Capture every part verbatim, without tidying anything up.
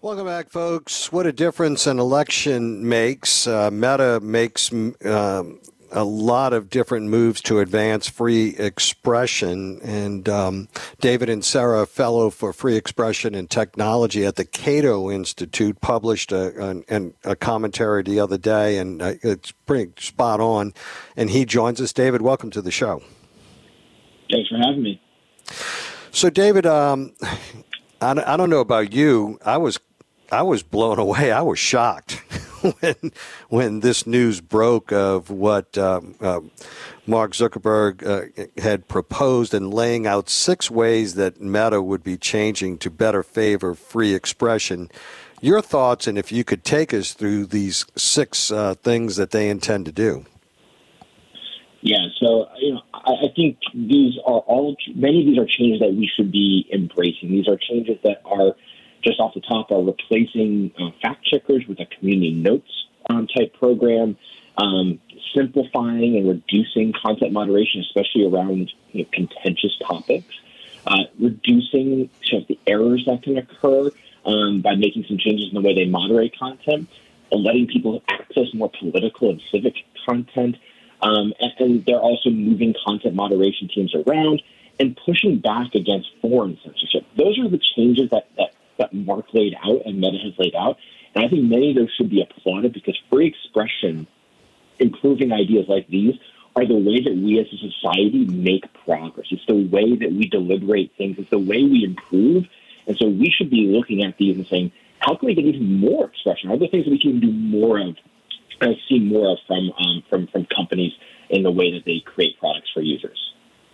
Welcome back, folks. What a difference an election makes. Uh, Meta makes um, a lot of different moves to advance free expression. And um, David Inserra, fellow for free expression and technology at the Cato Institute, published a, a, a commentary the other day, and uh, it's pretty spot on. And he joins us. David, welcome to the show. Thanks for having me. So, David, um, I, I don't know about you. I was I was blown away. I was shocked when when this news broke of what um, uh, Mark Zuckerberg uh, had proposed and laying out six ways that Meta would be changing to better favor free expression. Your thoughts, and if you could take us through these six uh, things that they intend to do. Yeah, so you know, I, I think these are all many of these are changes that we should be embracing. These are changes that are just off the top are replacing uh, fact checkers with a community notes um, type program, um, simplifying and reducing content moderation, especially around you know, contentious topics, uh, reducing sort of the errors that can occur um, by making some changes in the way they moderate content, and letting people access more political and civic content. Um, and, and they're also moving content moderation teams around and pushing back against foreign censorship. Those are the changes that, that, that Mark laid out and Meta has laid out. And I think many of those should be applauded because free expression, improving ideas like these, are the way that we as a society make progress. It's the way that we deliberate things. It's the way we improve. And so we should be looking at these and saying, how can we get even more expression? Are there things that we can do more of? I see more of from um, from from companies in the way that they create products for users.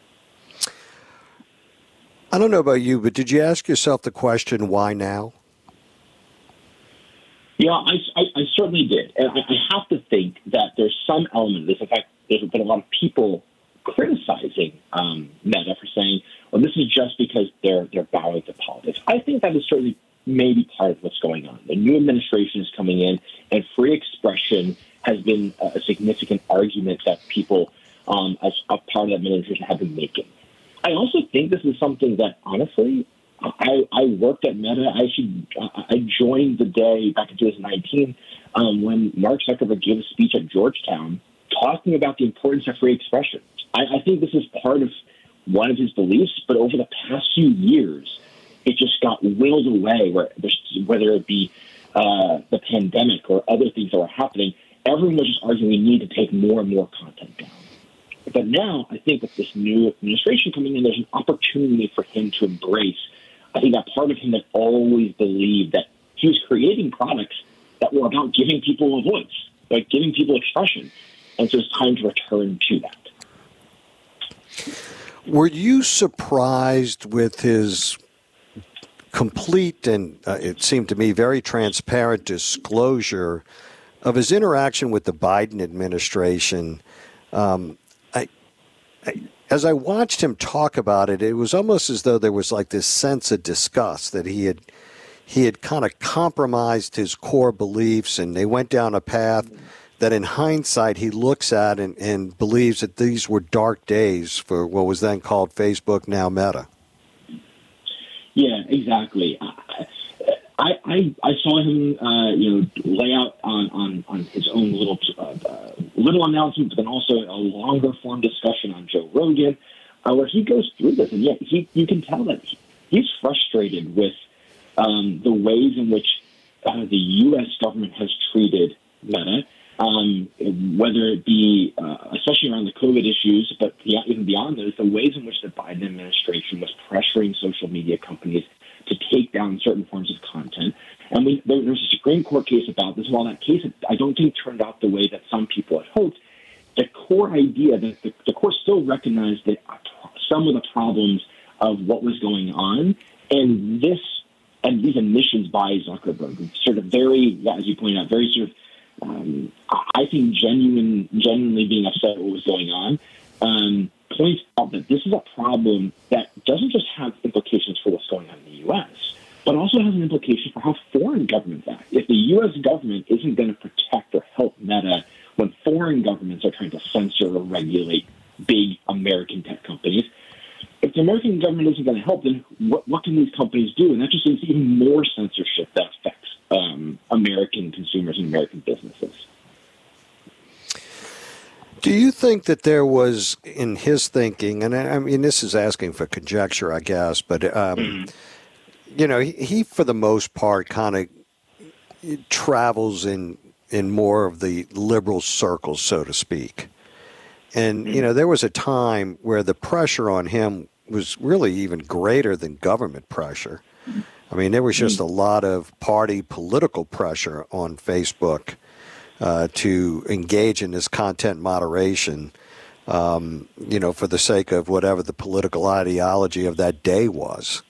I don't know about you, but did you ask yourself the question, why now? Yeah, I, I, I certainly did. And I, I have to think that there's some element of this. In fact, there's been a lot of people criticizing um, Meta for saying, well, this is just because they're they're bowing to politics. I think that is certainly maybe part of what's going on. The new administration is coming in, and free expression has been a significant argument that people, um, as a part of that administration, have been making. I also think this is something that, honestly, I, I worked at Meta. I actually I joined the day back in twenty nineteen um, when Mark Zuckerberg gave a speech at Georgetown talking about the importance of free expression. I, I think this is part of one of his beliefs, but over the past few years, it just got willed away, where whether it be uh, the pandemic or other things that were happening, everyone was just arguing we need to take more and more content down. But now I think with this new administration coming in, there's an opportunity for him to embrace. I think that part of him that always believed that he was creating products that were about giving people a voice, like giving people expression. And so it's time to return to that. Were you surprised with his complete and, uh, it seemed to me, very transparent disclosure of his interaction with the Biden administration? Um, I, I, as I watched him talk about it, it was almost as though there was like this sense of disgust that he had he had kind of compromised his core beliefs, and they went down a path that in hindsight he looks at and, and believes that these were dark days for what was then called Facebook, now Meta. Yeah, exactly. I, I, I saw him, uh, you know, lay out on, on, on his own little uh, uh, little announcement, but then also a longer form discussion on Joe Rogan, uh, where he goes through this, and yeah, he you can tell that he, he's frustrated with um, the ways in which uh, the U S government has treated Meta, um, whether it be uh, especially around the COVID issues, but even beyond those, the ways in which the Biden administration was pressuring social media companies to take down certain forms of content. And we, there, there's a Supreme Court case about this. While that case, I don't think turned out the way that some people had hoped, the core idea that the, the court still recognized that some of the problems of what was going on, and this and these admissions by Zuckerberg, sort of very, as you pointed out, very sort of, um, I think, genuine, genuinely being upset at what was going on, um, points out that this is a problem that doesn't just have implications for what's going on in the U S, but also has an implication for how foreign governments act. If the U S government isn't going to protect or help Meta when foreign governments are trying to censor or regulate big American tech companies, if the American government isn't going to help, then what, what can these companies do? And that just means even more censorship that affects American consumers and American businesses. Do you think that there was, in his thinking, and I mean, this is asking for conjecture, I guess, but, um, mm-hmm. you know, he, he, for the most part, kind of travels in, in more of the liberal circles, so to speak. And, mm-hmm. you know, there was a time where the pressure on him was really even greater than government pressure. I mean, there was just mm-hmm. a lot of party political pressure on Facebook Uh, to engage in this content moderation, um, you know, for the sake of whatever the political ideology of that day was.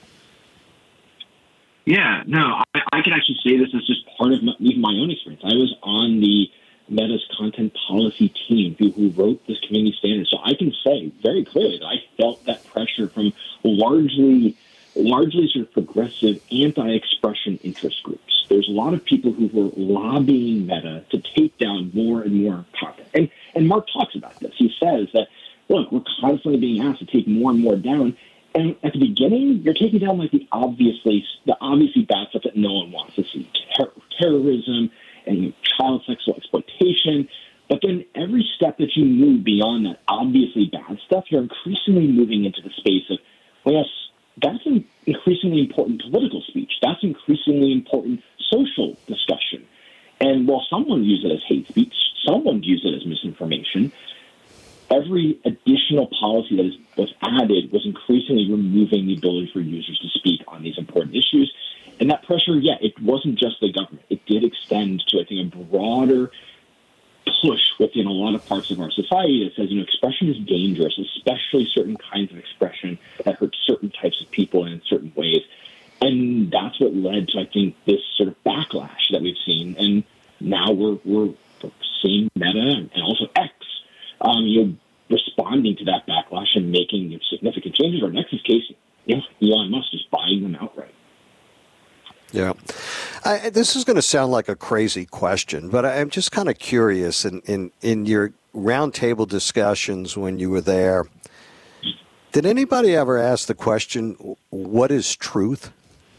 Yeah, no, I, I can actually say this as just part of my, even my own experience. I was on the Meta's content policy team who, who wrote this community standard. So I can say very clearly that I felt that pressure from largely, largely sort of progressive anti-expression interest groups. There's a lot of people who were lobbying Meta to take down more and more content. And, and Mark talks about this. He says that, look, we're constantly being asked to take more and more down. And at the beginning, you're taking down like the obviously the obviously bad stuff that no one wants to see, Ter- terrorism and you know, child sexual exploitation. But then every step that you move beyond that obviously bad stuff, you're increasingly moving into the space of, well, yes, that's an increasingly important political speech. That's increasingly important social discussion. And while someone views it as hate speech, someone views it as misinformation, every additional policy that is, was added was increasingly removing the ability for users to speak on these important issues. And that pressure, yeah, it wasn't just the government. It did extend to, I think, a broader push within a lot of parts of our society that says, you know, expression is dangerous, especially certain kinds of expression that hurt certain types of people in certain ways. And that's what led to, I think, this sort of backlash that we've seen. And now we're we're seeing Meta and also X, um, you know, responding to that backlash and making you know, significant changes. Or in X's case, you know, Elon Musk is buying them outright. Yeah. I, this is going to sound like a crazy question, but I'm just kind of curious. In, in, in your roundtable discussions when you were there, did anybody ever ask the question, what is truth?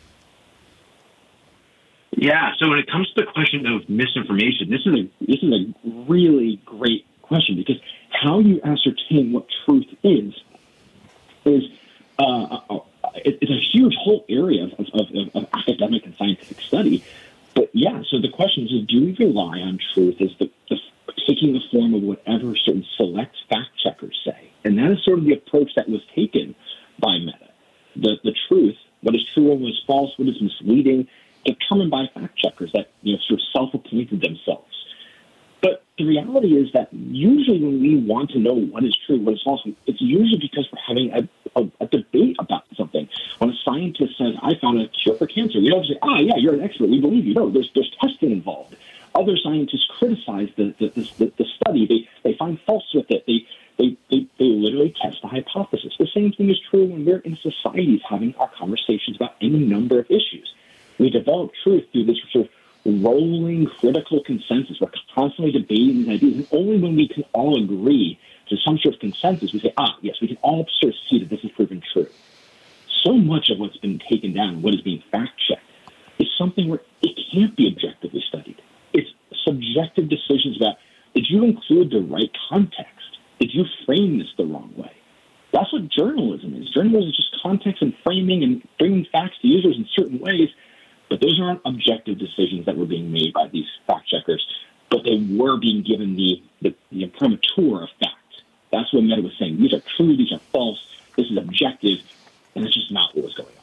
Yeah, so when it comes to the question of misinformation, this is a this is a really great question, because how you ascertain what truth is is uh, a, it's a huge whole area of, of, of, of academic and scientific study. But yeah, so the question is, do we rely on truth as the, the taking the form of whatever certain select fact checkers say? And that is sort of the approach that was taken by Meta. The the truth, what is true and what is false, what is misleading, determined by fact checkers that you know sort of self-appointed themselves. But the reality is that usually when we want to know what is true, what is false, it's usually because we're having a, a, a debate about something. When a scientist says, I found a cure for cancer, we don't say, ah, yeah, you're an expert, we believe you. No, there's, there's testing involved. Other scientists criticize the, the, the, the study. They, they find faults with it. They, they, they, they literally test the hypothesis. The same thing is true when we're in societies having our conversations about any number of issues. We develop truth through this sort of rolling critical consensus. We're constantly debating these ideas, and only when we can all agree to some sort of consensus, we say, ah, yes, we can all sort of see that this is proven true. So much of what's been taken down, what is being fact-checked, is something where it can't be objectively studied. It's subjective decisions about, did you include the right context? Did you frame this the wrong way? That's what journalism is. Journalism is just context and framing and bringing facts to users in certain ways. But those aren't objective decisions that were being made by these fact checkers, but they were being given the, the, the imprimatur of fact. That's what Meta was saying. These are true, these are false, this is objective, and it's just not what was going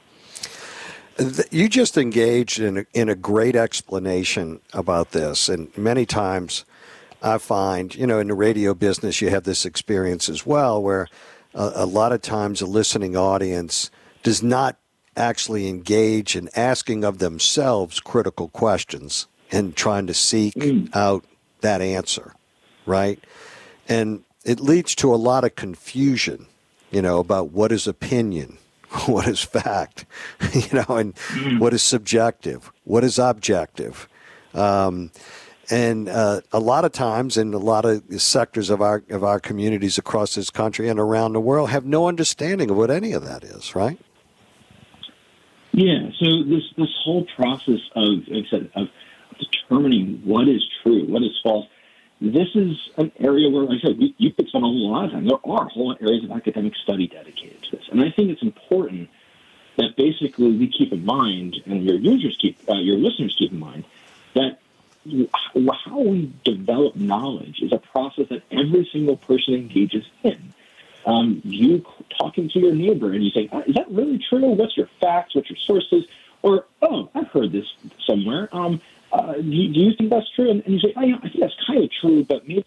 on. You just engaged in a, in a great explanation about this, and many times I find, you know, in the radio business you have this experience as well, where a, a lot of times a listening audience does not actually engage in asking of themselves critical questions and trying to seek mm. out that answer, right? And it leads to a lot of confusion, you know, about what is opinion, what is fact, you know, and mm. what is subjective, what is objective. Um, and uh, a lot of times in a lot of sectors of our of our communities across this country and around the world have no understanding of what any of that is, right? Yeah. So this this whole process of, like I said, of determining what is true, what is false. This is an area where, like I said, you, you could spend a lot of time. There are whole areas of academic study dedicated to this, and I think it's important that basically we keep in mind, and your users keep, uh, your listeners keep in mind, that how we develop knowledge is a process that every single person engages in. Um, you talking to your neighbor and you say, "Is that really true? What's your facts? What's your sources?" Or, "Oh, I've heard this somewhere. Um, uh, do, you, do you think that's true?" And, and you say, "Oh, yeah, I think that's kind of true, but maybe."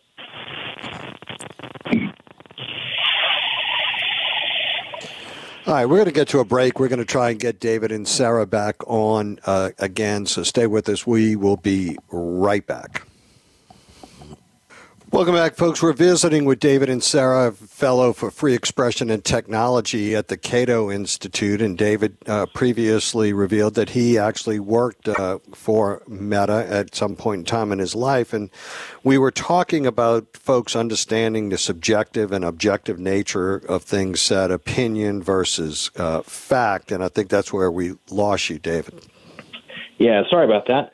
All right, we're going to get to a break. We're going to try and get David and Sarah back on uh, again, so stay with us. We will be right back. Welcome back, folks. We're visiting with David and Sarah, fellow for free expression and technology at the Cato Institute. And David uh, previously revealed that he actually worked uh, for Meta at some point in time in his life. And we were talking about folks understanding the subjective and objective nature of things said, opinion versus uh, fact. And I think that's where we lost you, David. Yeah, sorry about that.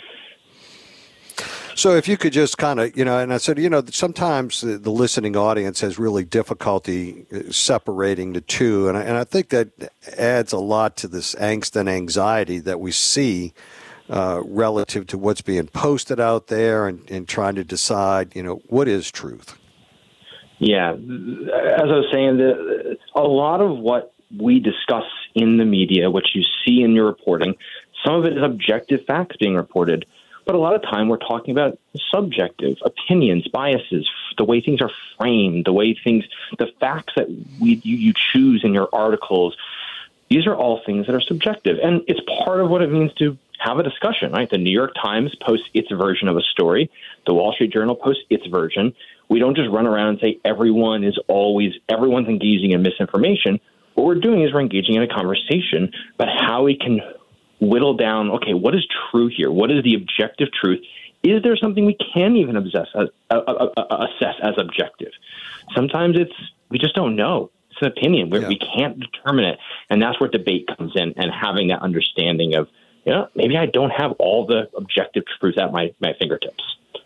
So if you could just kind of, you know, and I said, you know, sometimes the, the listening audience has really difficulty separating the two. And I, and I think that adds a lot to this angst and anxiety that we see uh, relative to what's being posted out there and, and trying to decide, you know, what is truth. Yeah. As I was saying, the, a lot of what we discuss in the media, what you see in your reporting, some of it is objective facts being reported. But a lot of time we're talking about subjective opinions, biases, the way things are framed, the way things, the facts that we you, you choose in your articles. These are all things that are subjective. And it's part of what it means to have a discussion, right? The New York Times posts its version of a story. The Wall Street Journal posts its version. We don't just run around and say everyone is always, everyone's engaging in misinformation. What we're doing is we're engaging in a conversation about how we can whittle down, okay, what is true here? What is the objective truth? Is there something we can even obsess, uh, uh, uh, assess as objective? Sometimes it's, we just don't know. It's an opinion. We're, yeah. We can't determine it. And that's where debate comes in, and having that understanding of, you know, maybe I don't have all the objective truth at my, my fingertips.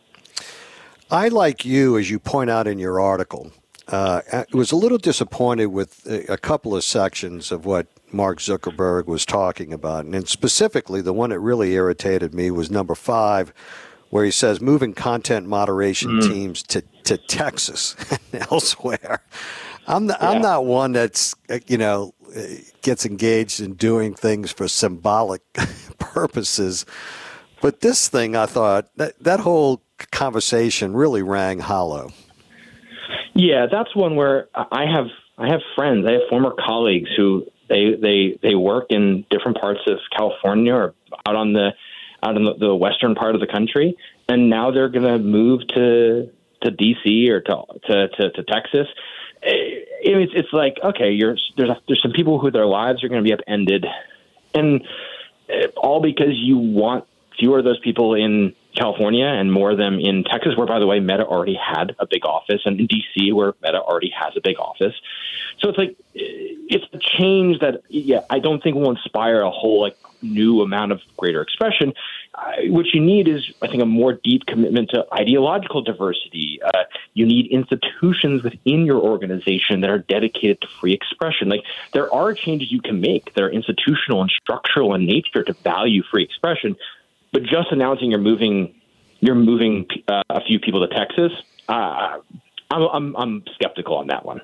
I, like you, as you point out in your article, uh, was a little disappointed with a, a couple of sections of what Mark Zuckerberg was talking about. And specifically, the one that really irritated me was number five, where he says moving content moderation mm. teams to, to Texas and elsewhere. I'm, the, yeah. I'm not one that's, you know, gets engaged in doing things for symbolic purposes. But this thing, I thought, that, that whole conversation really rang hollow. Yeah, that's one where I have I have friends, I have former colleagues who they they, they work in different parts of California or out on the out in the, the western part of the country, and now they're going to move to to D C or to to, to, to Texas. It's it's like, okay, you're there's a, there's some people who their lives are going to be upended, and all because you want fewer of those people in California and more of them in Texas, where, by the way, Meta already had a big office, and in D C, where Meta already has a big office. So it's like, it's the change that, yeah, I don't think will inspire a whole like new amount of greater expression. Uh, what you need is, I think, a more deep commitment to ideological diversity. Uh, you need institutions within your organization that are dedicated to free expression. Like, there are changes you can make that are institutional and structural in nature to value free expression. But just announcing you're moving, you're moving uh, a few people to Texas, uh, I'm, I'm, I'm skeptical on that one.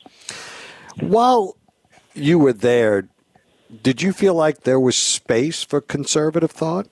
While you were there, did you feel like there was space for conservative thought?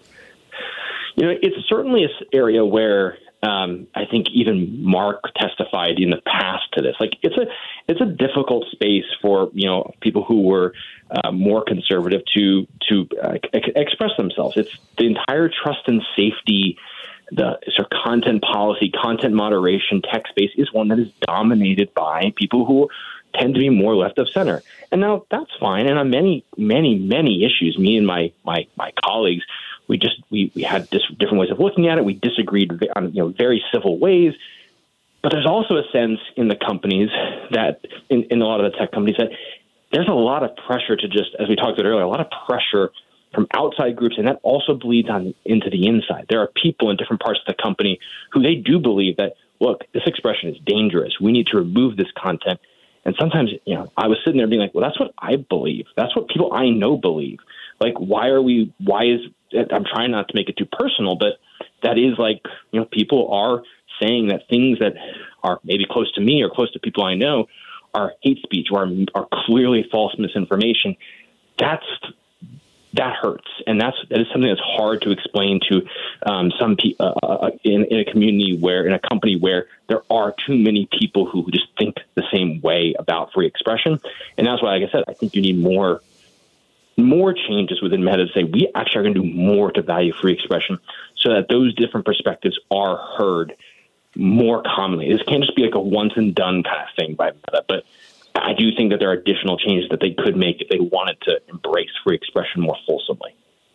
You know, it's certainly an area where um, I think even Mark testified in the past to this. Like, it's a it's a difficult space for, you know, people who were uh, more conservative to to uh, ex- express themselves. It's the entire trust and safety, the sort of content policy, content moderation, tech space is one that is dominated by people who tend to be more left of center. And now that's fine. And on many, many, many issues, me and my my my colleagues, we just we, we had dis- different ways of looking at it. We disagreed on, you know, very civil ways. But there's also a sense in the companies that in, in a lot of the tech companies that there's a lot of pressure to just, as we talked about earlier, a lot of pressure from outside groups, and that also bleeds on into the inside. There are people in different parts of the company who they do believe that, look, this expression is dangerous. We need to remove this content. And sometimes, you know, I was sitting there being like, well, that's what I believe. That's what people I know believe. Like, why are we, why is, I'm trying not to make it too personal, but that is like, you know, people are saying that things that are maybe close to me or close to people I know are hate speech or are, are clearly false misinformation. That's, that hurts. And that's, that is something that's hard to explain to um, some people uh, in, in a community where, in a company where there are too many people who just think the same way about free expression. And that's why, like I said, I think you need more, more changes within Meta to say, we actually are going to do more to value free expression so that those different perspectives are heard more commonly. This can't just be like a once and done kind of thing by Meta, but I do think that there are additional changes that they could make if they wanted to embrace free expression more fulsomely.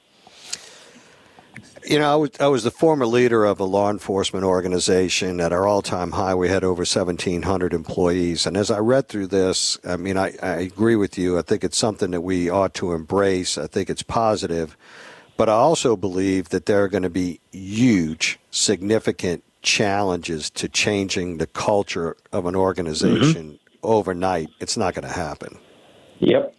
You know, I was, I was the former leader of a law enforcement organization. At our all-time high, we had over seventeen hundred employees. And as I read through this, I mean, I, I agree with you. I think it's something that we ought to embrace. I think it's positive. But I also believe that there are going to be huge, significant challenges to changing the culture of an organization. Mm-hmm. Overnight. It's not going to happen. Yep.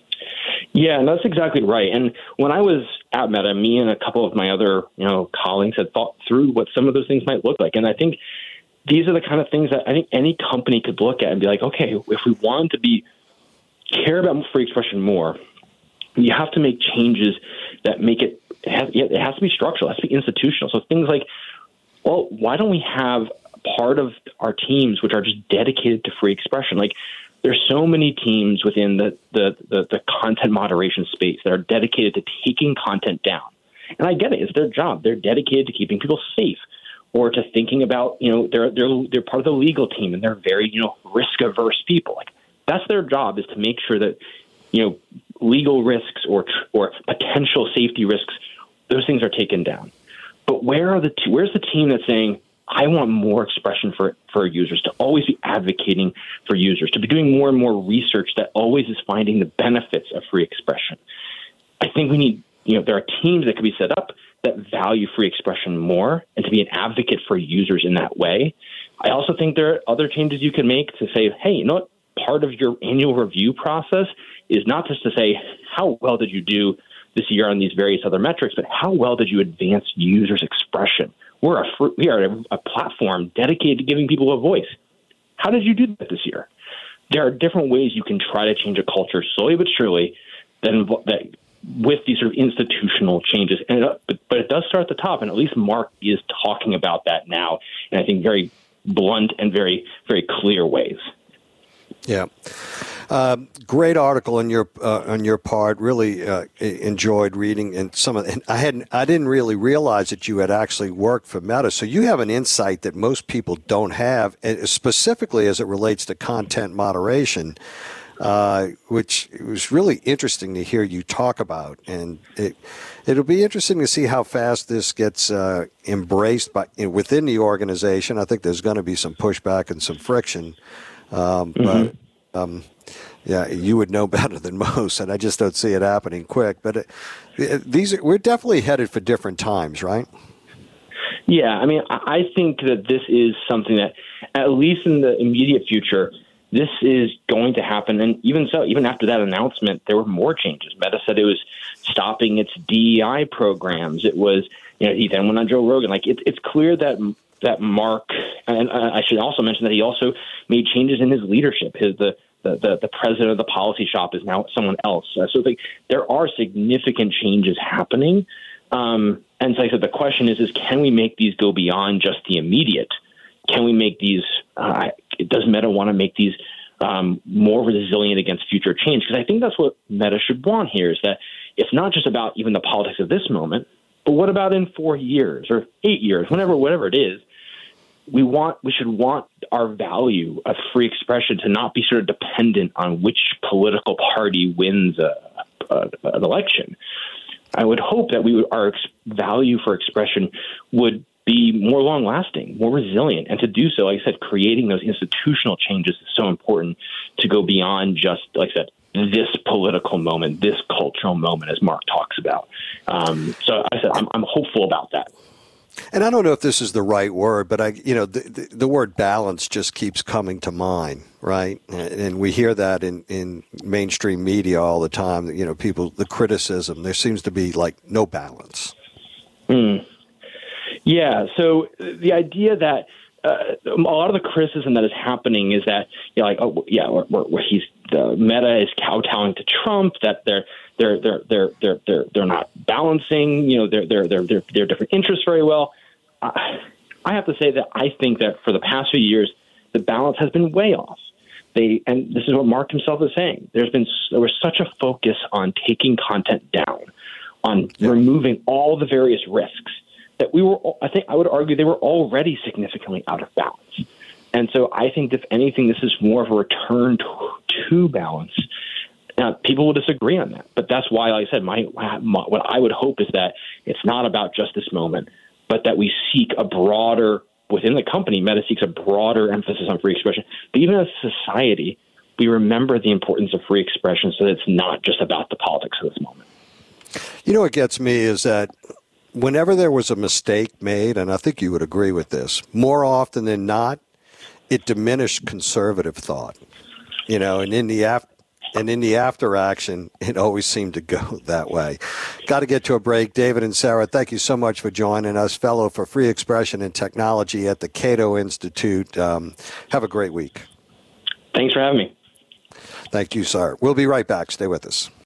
Yeah, and that's exactly right. And when I was at Meta, me and a couple of my other, you know, colleagues had thought through what some of those things might look like. And I think these are the kind of things that I think any company could look at and be like, okay, if we want to be care about free expression more, you have to make changes that make it, it has, it has to be structural, it has to be institutional. So things like, well, why don't we have part of our teams which are just dedicated to free expression? Like, there's so many teams within the, the, the, the content moderation space that are dedicated to taking content down. And I get it. It's their job. They're dedicated to keeping people safe or to thinking about, you know, they're, they're, they're part of the legal team and they're very, you know, risk averse people. Like, that's their job, is to make sure that, you know, legal risks or, or potential safety risks, those things are taken down. But where are the, t- where's the team that's saying, I want more expression for, for users, to always be advocating for users, to be doing more and more research that always is finding the benefits of free expression? I think we need, you know, there are teams that could be set up that value free expression more and to be an advocate for users in that way. I also think there are other changes you can make to say, hey, you know what, part of your annual review process is not just to say, how well did you do this year on these various other metrics, but how well did you advance users' expression? We're a we are a, a platform dedicated to giving people a voice. How did you do that this year? There are different ways you can try to change a culture slowly but surely, then that with these sort of institutional changes. And it, but, but it does start at the top, and at least Mark is talking about that now, and I think very blunt and very very clear ways. Yeah. Um, great article on your uh, on your part. Really uh, enjoyed reading, and some of. And I hadn't. I didn't really realize that you had actually worked for Meta. So you have an insight that most people don't have, specifically as it relates to content moderation, uh, which was really interesting to hear you talk about. And it it'll be interesting to see how fast this gets uh, embraced by within the organization. I think there's going to be some pushback and some friction, um, mm-hmm. but. Um, Yeah, you would know better than most, and I just don't see it happening quick. But it, it, these are, we're definitely headed for different times, right? Yeah, I mean, I think that this is something that, at least in the immediate future, this is going to happen. And even so, even after that announcement, there were more changes. Meta said it was stopping its D E I programs. It was, you know, he then went on Joe Rogan. Like, it, it's clear that that Mark, and I should also mention that he also made changes in his leadership. His the The, the, the president of the policy shop is now someone else. Uh, so like, there are significant changes happening. Um, and so like I said, the question is, is can we make these go beyond just the immediate? Can we make these, uh, does Meta want to make these um, more resilient against future change? Because I think that's what Meta should want here, is that it's not just about even the politics of this moment, but what about in four years or eight years, whenever, whatever it is. We want, we should want our value of free expression to not be sort of dependent on which political party wins a, a, an election. I would hope that we would, our ex- value for expression would be more long-lasting, more resilient, and to do so, like I said, creating those institutional changes is so important to go beyond just, like I said, this political moment, this cultural moment, as Mark talks about. Um, so I said, I'm, I'm hopeful about that. And I don't know if this is the right word, but I, you know, the, the, the word balance just keeps coming to mind, right? And, and we hear that in, in mainstream media all the time. You know, people, the criticism, there seems to be like no balance. Mm. Yeah. So the idea that uh, a lot of the criticism that is happening is that, you know, like, oh, yeah, where, where he's the Meta is kowtowing to Trump, that they're they're they're they're they're they're they're not balancing, you know, their their their their their different interests very well. Uh, I have to say that I think that for the past few years, the balance has been way off. They and this is what Mark himself is saying. There's been there was such a focus on taking content down, on yeah. removing all the various risks that we were. I think I would argue they were already significantly out of balance. And so I think, if anything, this is more of a return to, to balance. Now, people will disagree on that, but that's why, like I said, my, my what I would hope is that it's not about just this moment, but that we seek a broader, within the company, Meta seeks a broader emphasis on free expression. But even as a society, we remember the importance of free expression so that it's not just about the politics of this moment. You know what gets me is that whenever there was a mistake made, and I think you would agree with this, more often than not, it diminished conservative thought, you know, and in the after, and in the after action, it always seemed to go that way. Got to get to a break. David and Sarah, thank you so much for joining us, Fellow for Free Expression and Technology at the Cato Institute. Um, have a great week. Thanks for having me. Thank you, sir. We'll be right back. Stay with us.